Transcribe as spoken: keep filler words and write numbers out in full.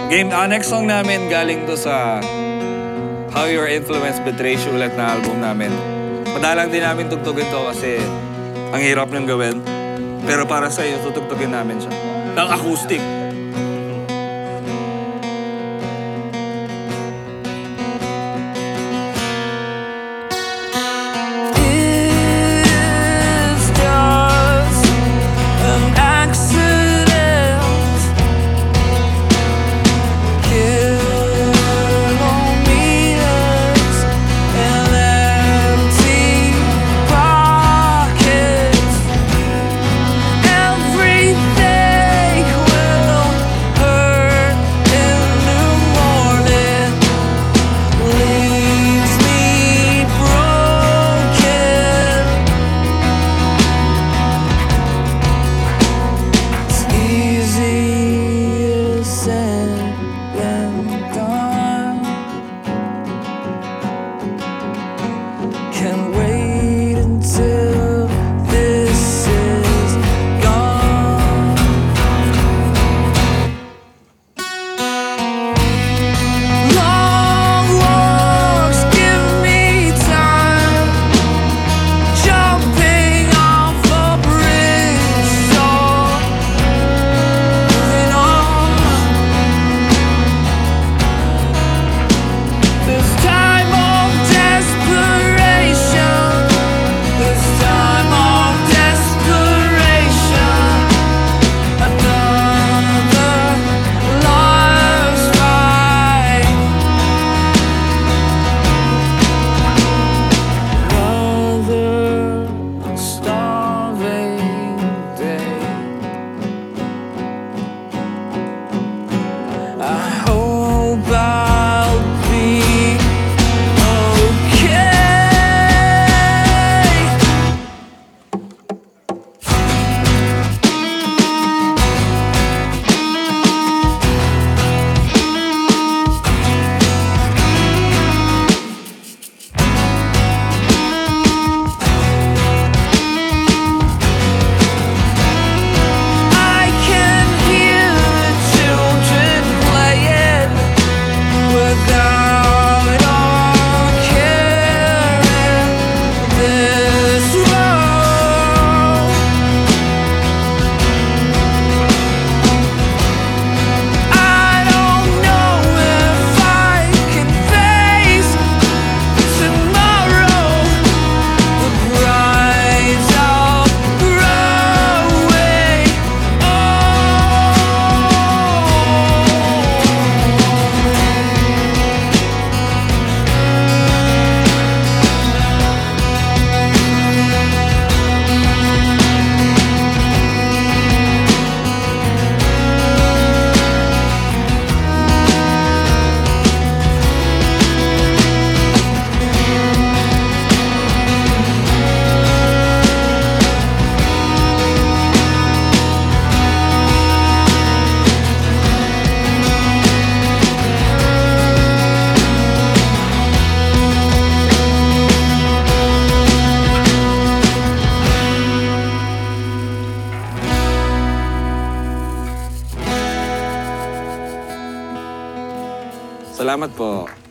Game, ah, next song namin galing to sa How Your Influence Betrays You ulit na album namin. Madalang din namin tugtugin to kasi ang hirap niyang gawin. Pero para sa iyo, tutugtugin namin siya. Ng acoustic. Can't wait until this is gone. Long walks give me time, jumping off a bridge, so moving on. This time of desperation. I hope I'll be okay. I can hear the children playing without all caring. This road, I don't know if I can face tomorrow. The price of growing Salamat po.